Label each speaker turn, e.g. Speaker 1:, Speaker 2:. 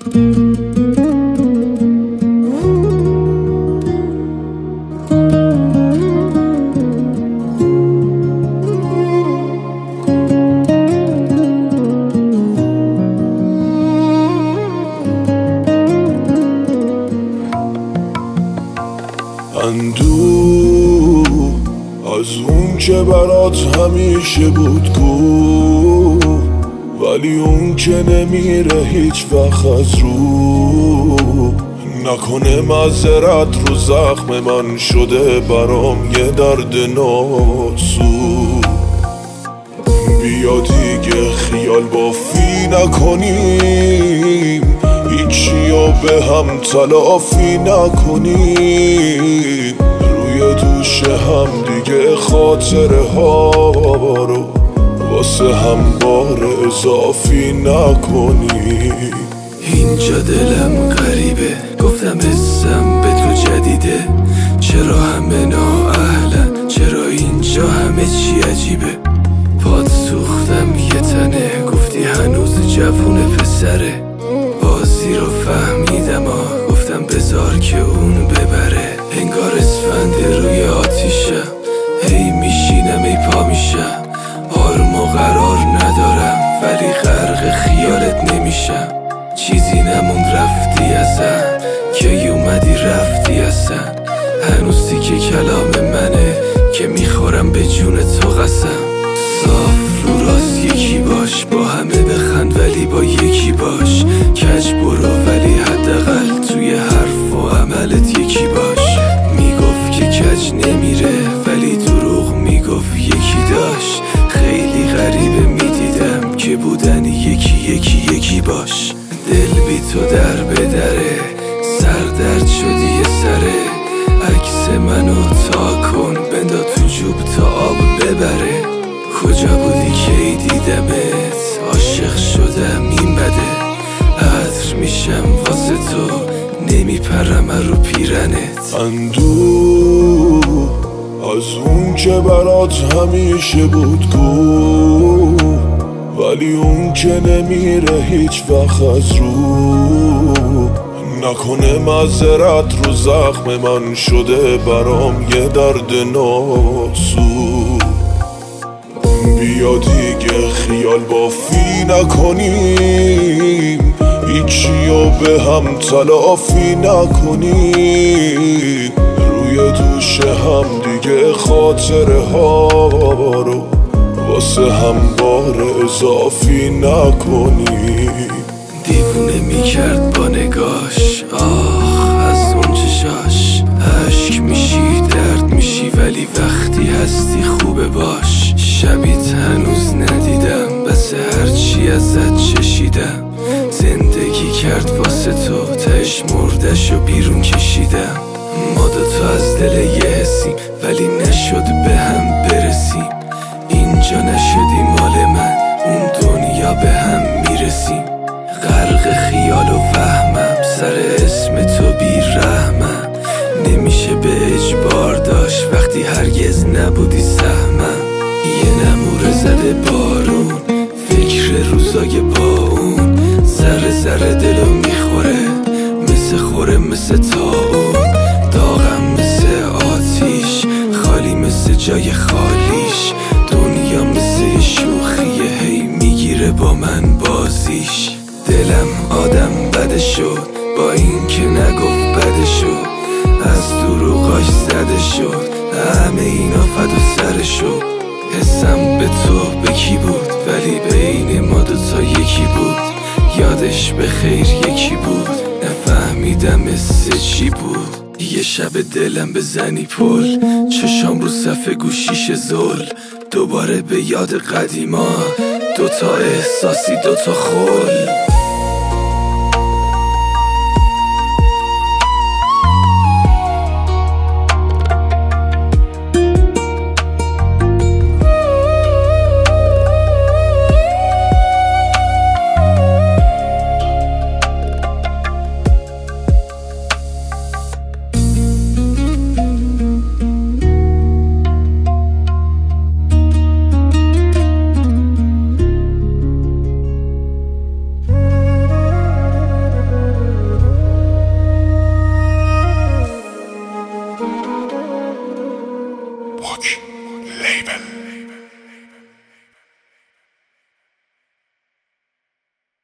Speaker 1: اندوه از اون که برات همیشه بود کو، ولی اون که نمیره هیچ وقت از رو. نکنه معذرت رو زخم من شده برام یه درد ناسو. بیا دیگه خیال بافی نکنیم، هیچیو به هم تلافی نکنیم. روی دوش هم دیگه خاطره ها رو واسه هم بار اضافی نکنیم.
Speaker 2: اینجا دلم غریبه، گفتم اسم به تو جدیده. چرا همه نااهلن، چرا اینجا همه چی عجیبه. پاد سوختم یه تنه، گفتی هنوز جوونه پسره. بازی رو فهمیدم گفتم بذار که اون ببره. انگار اسفند روی آتیشم، هی میشینم ای پا میشم. آروم و قرار ندارم ولی غرق خیالت نمیشم. چیزی نموند رفتی ازم، که اومدی رفتی ازم. هنوز که کلام منه که میخورم به جون تو قسم. صاف رو راست یکی باش، با همه بخند ولی با یکی باش. کج برو ولی حداقل توی حرف و عملت یکی باش. میگفت که کج نمیره ولی دروغ میگفت یکی داشت. خیلی غریبه میدیدم که بودن یکی باش. دل بی تو در بدره، سردرد شدی یه سره. عکس منو تا کن بندا تو جوب تا آب ببره. کجا بودی کی دیدمت، عاشق شدم این بده. عطر میشم واسه تو، نمیپرم رو پیرنت.
Speaker 1: اندوه از اون که برات همیشه بود کو، ولی اون که نمیره هیچ وقت از رو. نکنه معذرت رو زخم من شده برام یه درد ناسو. بیا دیگه خیال بافی نکنیم، هیچیو به هم تلافی نکنیم. روی دوش هم دیگه خاطره ها رو واسه هم بار اضافی نکنیم.
Speaker 2: دیوونه میکرد با نگاش، آخ از اون چشاش. عشق میشی درد میشی ولی وقتی هستی خوبه باش. شبیت هنوز ندیدم بس هرچی ازت چشیدم. زندگی کرد واسه تو، تش مردش و بیرون کشیدم. ما دوتا از دل یه حسیم ولی نشد به هم برسیم. اینجا نشدی مال من، اون دنیا به هم میرسیم. غرق خیال و وهمم، سر اسم تو بی رحمم. نمیشه به اجبار داشت وقتی هرگز نبودی سهمم. یه نموره زده بارون، فکر روزای با اون. ذره ذره دلو میخوره، مثل طاعون. داغم مثل آتیش، خالی مثل جای خالیش. دنیا مثل شوخیه، هی میگیره با من بازیش. دلم آدم بده شد، با این که نگفت بده شد. از دروغاش زده شد، همه اینا فدا سر شد. حسم به تو به کی بود، ولی بین ما دوتا یکی بود. یادش به خیر یکی بود، نفهمیدم مثل چی بود. یه شب دلم بزنی پل، چشام رو صفحه گوشیش زل. دوباره به یاد قدیما، دوتا احساسی دوتا خل.
Speaker 1: باک لیبل